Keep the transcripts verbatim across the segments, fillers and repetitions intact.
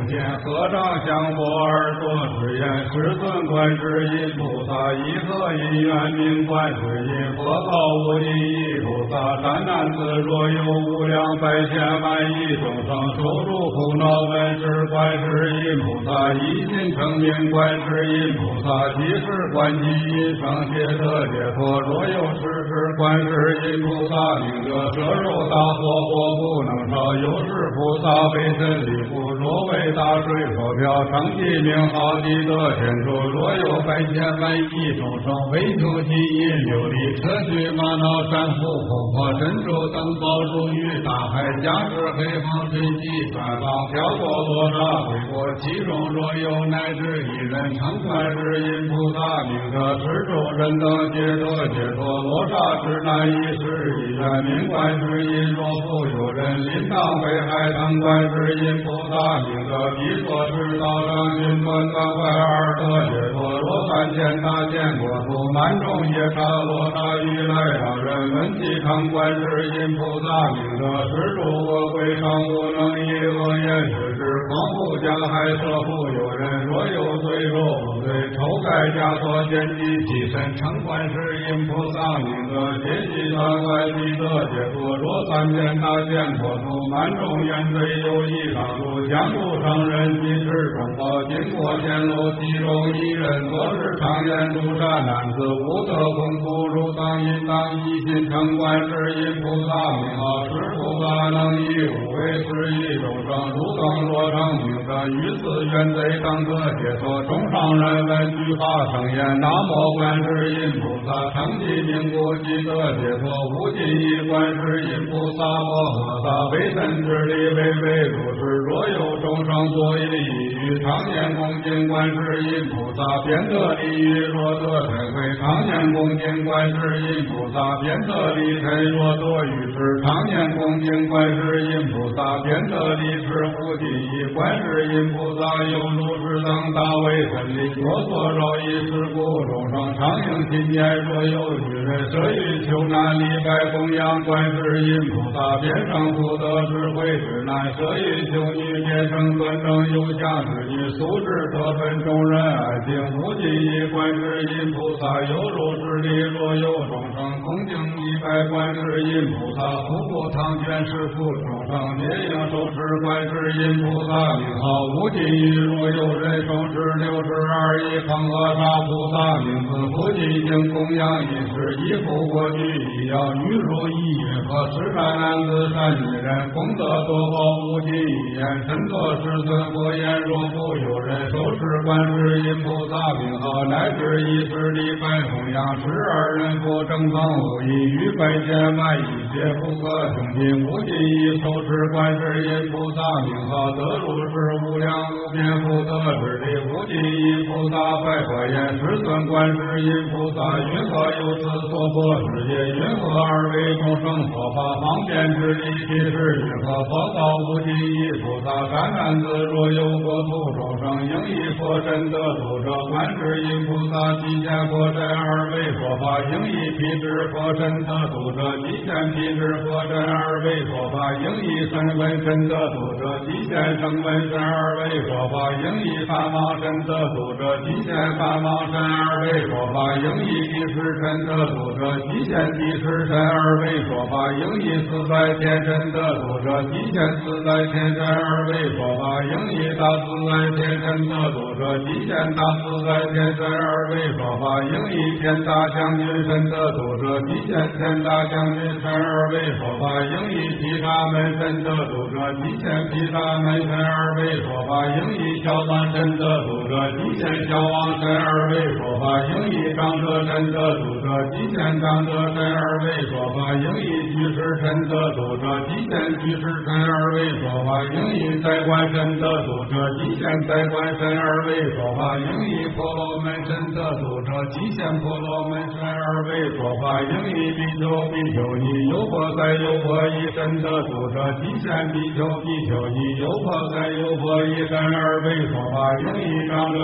见合掌相拨耳朵之言，世尊观世音菩萨一合因缘名观世音佛告无尽意菩萨，善男子若有无量百千万亿众生受诸苦恼闻是观世音菩萨，一心称名观世音菩萨，即是观其因生解脱解脱。若有时是观世音菩萨名者，摄受大火火不能烧，有是菩萨为真理故，若为大水所漂，称其名号地得天主。若有百千万亿众生为求其因流离，车须玛瑙山湖风火珍珠等宝珠于大海，加之黑风水气转放飘过落沙回过，其中若有乃至一人称观世音菩萨名者，是众人等解脱解脱。落沙之难一时一缘名观世音，若复有人临当北海当观世音菩萨名者，必作知道上云端当快耳得解脱。若三千大千国土满众夜叉落大雨来让人闻其称观世音菩萨名者，是诸恶鬼上无能以恶言是之狂呼加害色复有人，若有罪若无罪抽盖枷锁见机其身称观世音菩萨名者，皆悉断怪地得解脱。若三千大千国土满众言罪有一上路将路上人及持中报经过天路其中一人昨日常言诸善男子无得恐怖如当应当一心称观世音菩萨名号，是菩萨能以无为是一众生如等若成名者，于此愿贼当得解脱。众上人闻具法声言南无观世音菩萨，称其名故即得解脱。无尽意观世音菩萨摩诃萨，为身之力为为如是。若有众生作业意欲，常年恭敬观世音菩萨，便得利益；若得嗔恚，常年恭敬观世音菩萨，便得利嗔；若得愚痴，常年恭敬观世音菩萨，便得利痴。无尽意观世音菩萨，有如是等大为真理，若作饶益是故众生常应心念。若有愚人舍于求难礼拜供养观世音菩萨，便生福德智慧之难；舍于求女便生端正有相之女，素质得分众人爱敬。无尽意观世音菩萨，有如是理。若有众生恭敬礼拜观世音菩萨，复复堂前是复众生皆应受持观世音菩萨名号。无尽意若有人受持六十二亿恒河沙菩萨名字，不尽行供养一时，一复过去一要女如一月和十善男子善女人，功德多报无尽一言，身作世尊佛言。若复有人受持观世音菩萨名号，乃至一时礼拜供养十二人佛正等无异于百千万亿皆不可穷尽。无尽意受持观世音菩萨名号，得如是无量无边福德之力。无尽意菩萨拜佛言：世尊观世音菩萨，云何有此所破世界？云何而为众生所发方便之力？其实云何佛告无尽意菩萨：善男子，若有国土众生应以佛身得度者，观世音菩萨即见佛身而为佛法；应以辟支佛身得度者，即见辟支佛身而为佛法；应以身闻身得度者，即见身闻身而为佛法；应以梵王身得度者，即见梵王身而为佛法；应以第十身得度者，即见第十身而为佛法；应以自在天身得度者，即见自在天身而为佛法；应以大自在天身得度者，即见大自在天身而为佛法；应以天大将军身得度者，即见天大将军身而为佛法；应以毗沙门身得度者，即见毗沙门身而为佛法；应以小王身得度者，即见小王身而为佛法；应以长者身得度者，即见长者身而为佛法；应以居士身得度者，即见居士身而为佛法；应以在官身得度者，即见在官身而为佛法；应以婆罗门身得度者，即见婆罗门身而为佛法；应以比丘比丘尼优婆塞优婆夷身得度者，即见比丘比丘尼优婆塞优婆夷身而为佛法；应以长者居士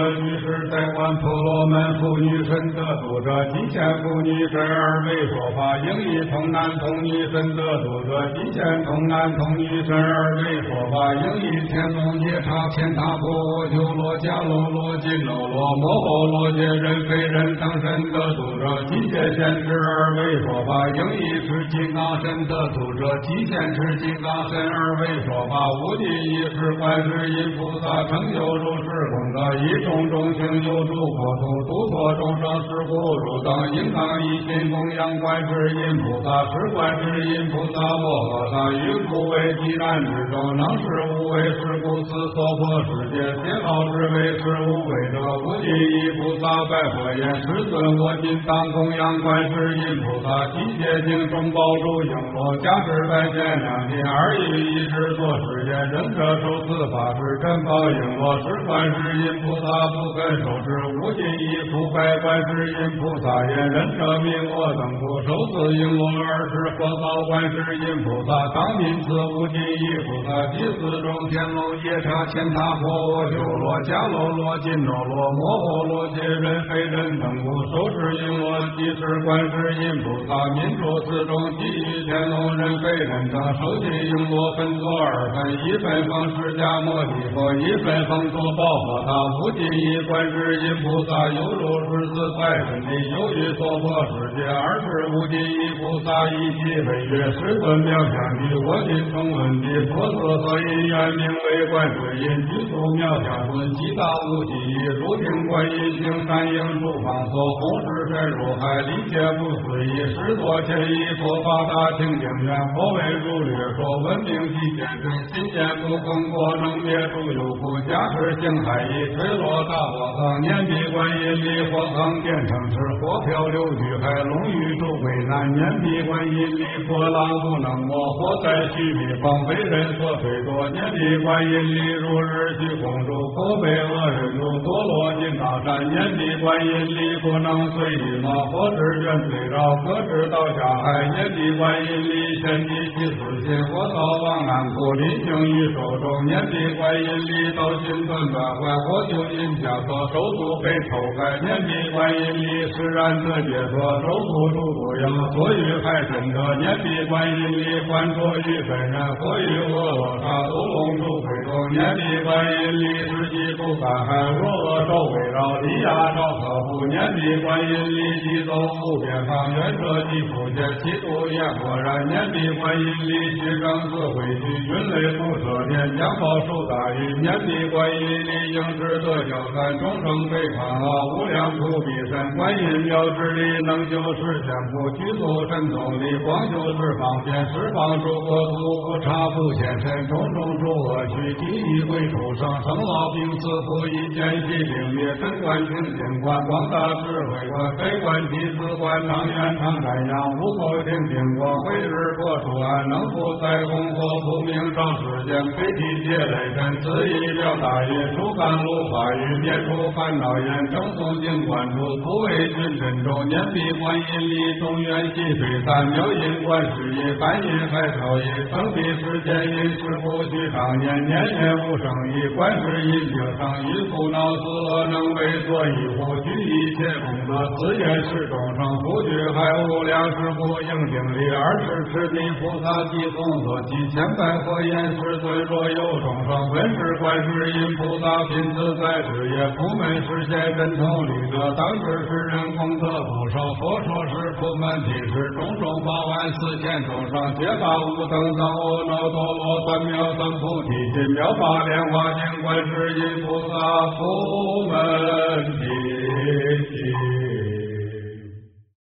是在观婆罗门妇女神得度者，极限妇女神而为说法，应以童男童女神得度者，极限童男童女神而为说法，应以天龙夜叉天塔婆修罗迦罗罗金罗罗摩诃罗揭人非人等神得度者，极限现世而为说法，应以持金刚神得度者，极限持金刚神而为说法，无尽一世观世音菩萨成就如是功德，以种种行有诸国土，度脱众生是故如等，应当一心供养观世音菩萨，是观世音菩萨摩诃萨于诸为极难之中，能使无为，是故此娑婆世界皆号之为是无为者，无尽意菩萨在佛言：世尊，我今当供养观世音菩萨，集结经中宝珠璎珞，加持在前两天二一一制作世间，忍者受此法是珍宝璎珞，是观世音菩萨不肯受持，无尽意复拜观世音菩萨言：忍者名我等不受此璎珞，而是佛报观世音菩萨，当今此无尽意菩萨，第四种天龙夜叉天塔婆修罗迦罗罗金罗罗摩诃罗揭人非人等不受持璎珞，即是观世音菩萨民主此种地狱天龙人非人等受尽璎珞分作二分，一分奉释迦牟尼佛，一分奉作报佛塔，无尽意观世音菩萨犹如是自在身体，由于娑婆世界二十无尽意菩萨一起为曰：世尊妙相地，我今重问地，佛所所因缘名为观世音，具足妙相尊，极大无尽意，如听观音行善应诸方所，弘誓深入海，理解不思议，十多千亿佛法大清净愿，佛为如略说，闻名即见真，心见不空过，能灭诸有苦，加持行海意，垂落大火藏，念彼观音离火藏，变成池，火漂流巨海，龙与诸为难，念彼观音离火浪不能没，火灾须弥方，为人所非多，念彼观音离如日虚空中，火被恶人如多罗金刚山，念彼观音离不能随意嘛，火之缘随绕，各自到下海，念彼观音离现地其自心，火早往安苦，临行于手中，念彼观音离到心断断坏，火就因枷锁，手足被抽开，念彼观音离释然得解脱，手足诸多样，所欲害身者，念彼观音离还着于本人，所欲恶罗刹都龙诸非中，念彼观音离实际不敢害，若恶周围绕，离压照可怖，念彼观音离即走无边方，愿者即复见，其度也果然，念彼观音离虚正自回去，云雷不遮天，将宝受大雨，念彼观音离应知得教三，众生被抗傲，无量苦彼身，观音妙智力能救世间不具足神通力，光修十方便，十方诸国土不差不现身，种种诸恶趣，第一归出生，生老病死苦以见习病灭，真观清净观，广大智慧观，非观体自观，常愿常瞻仰，无口听经光，慧日过出安，能复在功佛不明上世间，非体界雷神，此一了大业，出甘露法语，灭除烦恼言，正诵经观处，不为君真中，念彼观音离中原西北三妙音观世音，三音海潮音，生彼世间音，是不须常念，念念无生意，观世音经上一苦恼死恶能为所以护具一切功德，此言是众生不惧害无量事故应经力，二十持地菩萨即工作几千百佛言世尊，若有众生闻是观世音菩萨品自在之业，普门实现真通力者，当知世人功德不少，佛说是普门体是众生八万四千众生，皆发无等藏阿耨多罗三藐三菩提心，妙法莲华经观世音菩萨普门体心。